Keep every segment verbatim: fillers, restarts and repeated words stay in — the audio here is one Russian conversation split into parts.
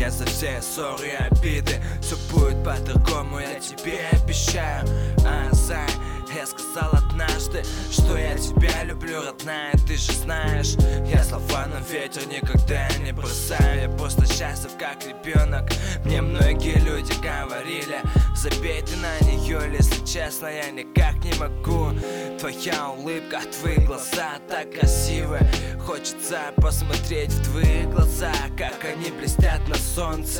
меня за все ссоры и обиды. Все будет по-другому, я тебе обещаю. А, зай, я сказал однажды, что я тебя люблю, родная, ты же знаешь. Я слова на ветер никогда не бросаю. Я просто счастлив, как ребенок. Мне многие люди говорили: забей ты на нее, если честно, я никак не могу. Твоя улыбка, твои глаза так красивы. Хочется посмотреть в твои глаза, как они блестят на солнце.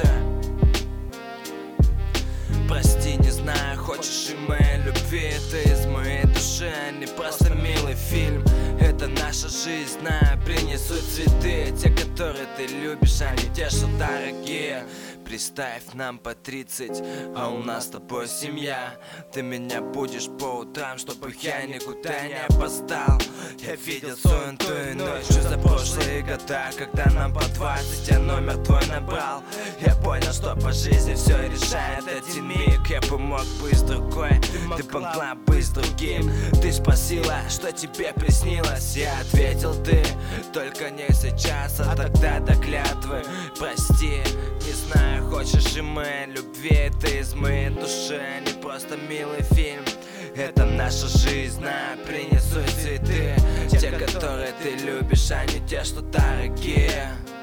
Прости, не знаю, хочешь и моей любви. Ты из моей души, а не просто милый фильм. Это наша жизнь, знаю, принесут цветы. Те, которые ты любишь, а не те, что дорогие. Представь, нам по тридцать, а у нас с тобой семья. Ты меня будешь по утрам, чтобы я никуда не опоздал. Я видел сон той ночью за прошлые года, когда нам по двадцать, я номер твой набрал. Я понял, что по жизни все решает один миг. Я бы мог быть с другой, ты могла быть с другим. Ты спросила, что тебе приснилось, я ответил: ты, только не сейчас, а тогда до клятвы. Прости, не знаю, хочешь и моей любви. Ты из моей души, а не просто милый фильм. Это наша жизнь, знаю, принесут цветы. Те, которые ты любишь, а не те, что дорогие.